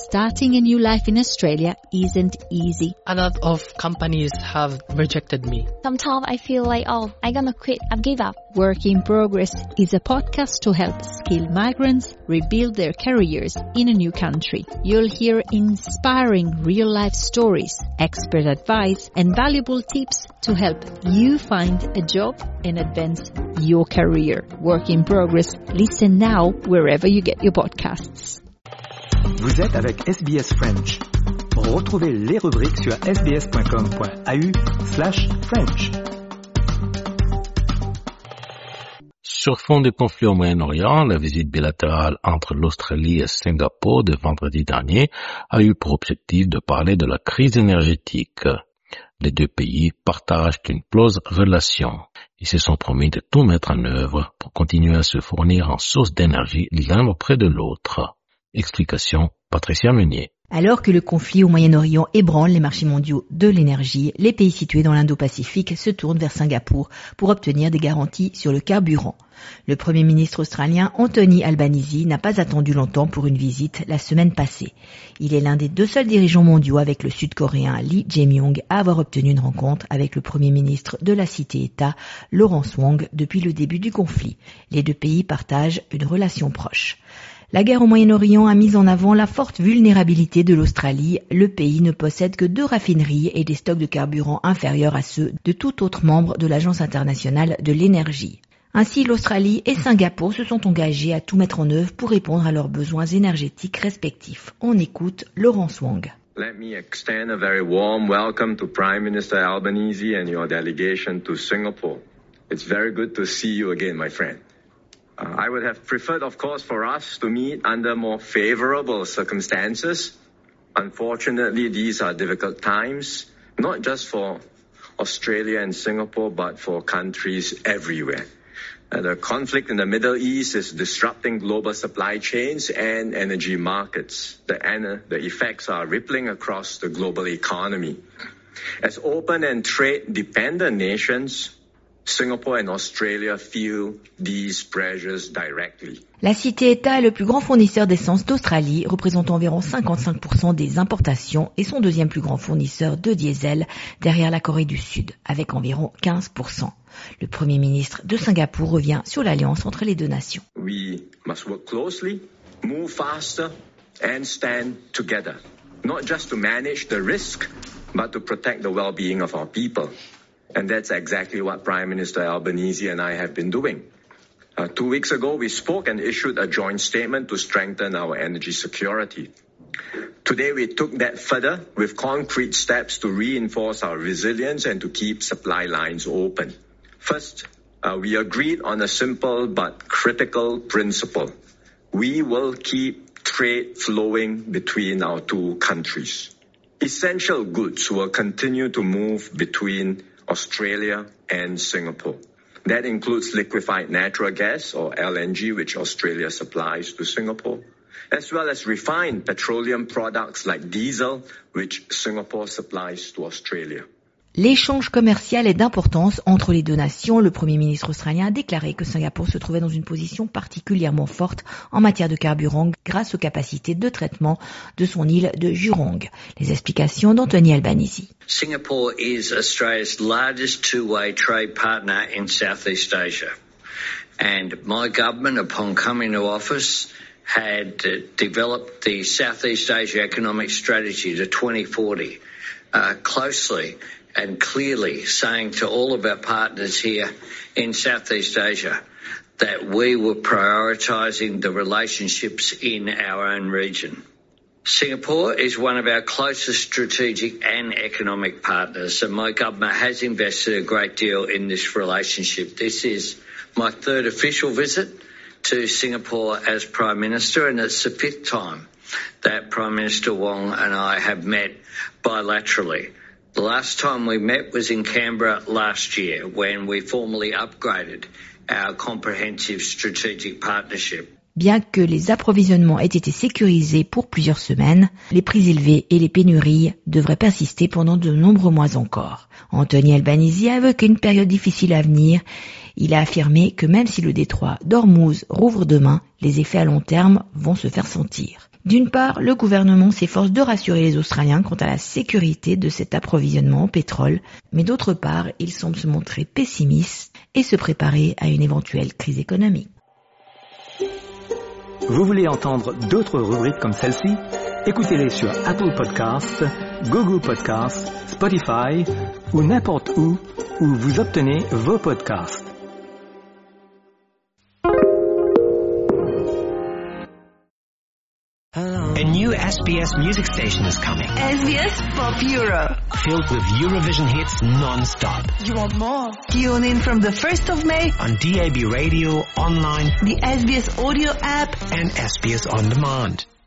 Starting a new life in Australia isn't easy. A lot of companies have rejected me. Sometimes I feel like, I'm gonna quit, I've give up. Work in Progress is a podcast to help skilled migrants rebuild their careers in a new country. You'll hear inspiring real-life stories, expert advice, and valuable tips to help you find a job and advance your career. Work in Progress. Listen now wherever you get your podcasts. Vous êtes avec SBS French. Retrouvez les rubriques sur sbs.com.au/French. Sur fond de conflit au Moyen-Orient, la visite bilatérale entre l'Australie et Singapour de vendredi dernier a eu pour objectif de parler de la crise énergétique. Les deux pays partagent une close relation. Ils se sont promis de tout mettre en œuvre pour continuer à se fournir en sources d'énergie l'un auprès de l'autre. Explication, Patricia Meunier. Alors que le conflit au Moyen-Orient ébranle les marchés mondiaux de l'énergie, les pays situés dans l'Indo-Pacifique se tournent vers Singapour pour obtenir des garanties sur le carburant. Le Premier ministre australien Anthony Albanese n'a pas attendu longtemps pour une visite la semaine passée. Il est l'un des deux seuls dirigeants mondiaux avec le Sud-Coréen Lee Jae-myung à avoir obtenu une rencontre avec le Premier ministre de la Cité-État, Lawrence Wong, depuis le début du conflit. Les deux pays partagent une relation proche. La guerre au Moyen-Orient a mis en avant la forte vulnérabilité de l'Australie. Le pays ne possède que 2 raffineries et des stocks de carburant inférieurs à ceux de tout autre membre de l'Agence internationale de l'énergie. Ainsi, l'Australie et Singapour se sont engagés à tout mettre en œuvre pour répondre à leurs besoins énergétiques respectifs. On écoute Lawrence Wong. Let me extend a very warm welcome to Prime Minister Albanese and your delegation to Singapore. It's very good to see you again, my friend. I would have preferred, of course, for us to meet under more favorable circumstances. Unfortunately, these are difficult times, not just for Australia and Singapore, but for countries everywhere. The conflict in the Middle East is disrupting global supply chains and energy markets. The effects are rippling across the global economy. As open and trade-dependent nations, Singapore and Australia feel these pressures directly. La Cité-État est le plus grand fournisseur d'essence d'Australie, représentant environ 55% des importations et son deuxième plus grand fournisseur de diesel derrière la Corée du Sud, avec environ 15%. Le Premier ministre de Singapour revient sur l'alliance entre les deux nations. We must work closely, move faster and stand together, not just to manage the risk, but to protect the well-being of our people. And that's exactly what Prime Minister Albanese and I have been doing. 2 weeks ago, we spoke and issued a joint statement to strengthen our energy security. Today, we took that further with concrete steps to reinforce our resilience and to keep supply lines open. First, we agreed on a simple but critical principle. We will keep trade flowing between our two countries. Essential goods will continue to move between Australia and Singapore. That includes liquefied natural gas, or LNG, which Australia supplies to Singapore, as well as refined petroleum products like diesel, which Singapore supplies to Australia. L'échange commercial est d'importance entre les deux nations. Le Premier ministre australien a déclaré que Singapour se trouvait dans une position particulièrement forte en matière de carburant grâce aux capacités de traitement de son île de Jurong. Les explications d'Anthony Albanese. Singapore is Australia's largest two-way trade partner in Southeast Asia. And my government, upon coming to office, had developed the Southeast Asia Economic Strategy to 2040 closely and clearly, saying to all of our partners here in Southeast Asia that we were prioritising the relationships in our own region. Singapore is one of our closest strategic and economic partners, and my government has invested a great deal in this relationship. This is my 3rd official visit to Singapore as Prime Minister, and it's the 5th time that Prime Minister Wong and I have met bilaterally. The last time we met was in Canberra last year when we formally upgraded our comprehensive strategic partnership. Bien que les approvisionnements aient été sécurisés pour plusieurs semaines, les prix élevés et les pénuries devraient persister pendant de nombreux mois encore. Anthony Albanese a évoqué une période difficile à venir. Il a affirmé que même si le détroit d'Ormuz rouvre demain, les effets à long terme vont se faire sentir. D'une part, le gouvernement s'efforce de rassurer les Australiens quant à la sécurité de cet approvisionnement en pétrole, mais d'autre part, il semble se montrer pessimiste et se préparer à une éventuelle crise économique. Vous voulez entendre d'autres rubriques comme celle-ci? Écoutez-les sur Apple Podcasts, Google Podcasts, Spotify ou n'importe où vous obtenez vos podcasts. A new SBS music station is coming. SBS Pop Euro. Filled with Eurovision hits non-stop. You want more? Tune in from the 1st of May on DAB radio, online, the SBS audio app and SBS On Demand.